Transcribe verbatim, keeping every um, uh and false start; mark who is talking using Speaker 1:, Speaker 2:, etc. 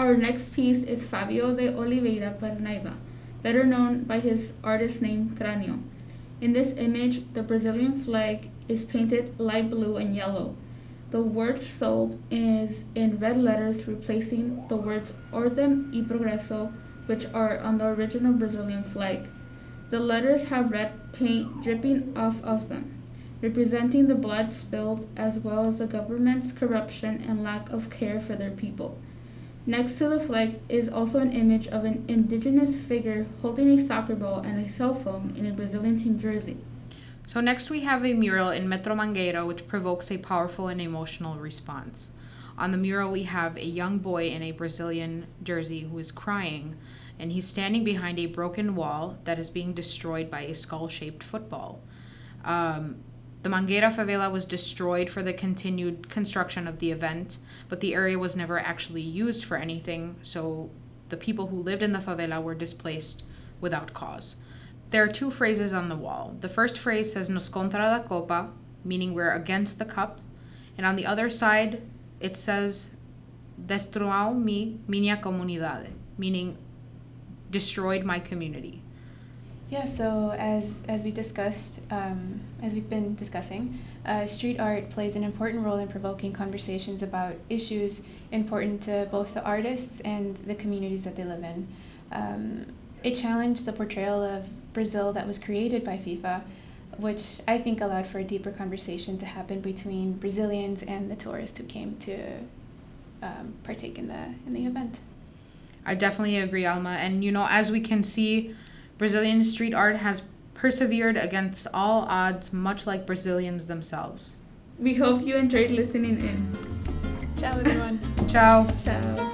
Speaker 1: Our next piece is Fabio de Oliveira Parnaíba, better known by his artist name Crânio. In this image, the Brazilian flag is painted light blue and yellow. The word sold is in red letters, replacing the words Ordem e Progresso, which are on the original Brazilian flag. The letters have red paint dripping off of them, representing the blood spilled as well as the government's corruption and lack of care for their people. Next to the flag is also an image of an indigenous figure holding a soccer ball and a cell phone in a Brazilian team jersey.
Speaker 2: So next we have a mural in Metro Mangueira which provokes a powerful and emotional response. On the mural we have a young boy in a Brazilian jersey who is crying, and he's standing behind a broken wall that is being destroyed by a skull-shaped football. Um, the Mangueira favela was destroyed for the continued construction of the event, but the area was never actually used for anything, so the people who lived in the favela were displaced without cause. There are two phrases on the wall. The first phrase says "Nos contra da copa," meaning we're against the cup, and on the other side it says "Destruau mi minha comunidade," meaning destroyed my community.
Speaker 3: Yeah, so as as we discussed, um, as we've been discussing, uh, street art plays an important role in provoking conversations about issues important to both the artists and the communities that they live in. Um, it challenged the portrayal of Brazil that was created by FIFA, which I think allowed for a deeper conversation to happen between Brazilians and the tourists who came to um, partake in the in the event.
Speaker 2: I definitely agree, Alma. And you know, as we can see, Brazilian street art has persevered against all odds, much like Brazilians themselves.
Speaker 1: We hope you enjoyed listening in.
Speaker 3: Ciao, everyone.
Speaker 2: Ciao.
Speaker 1: Ciao.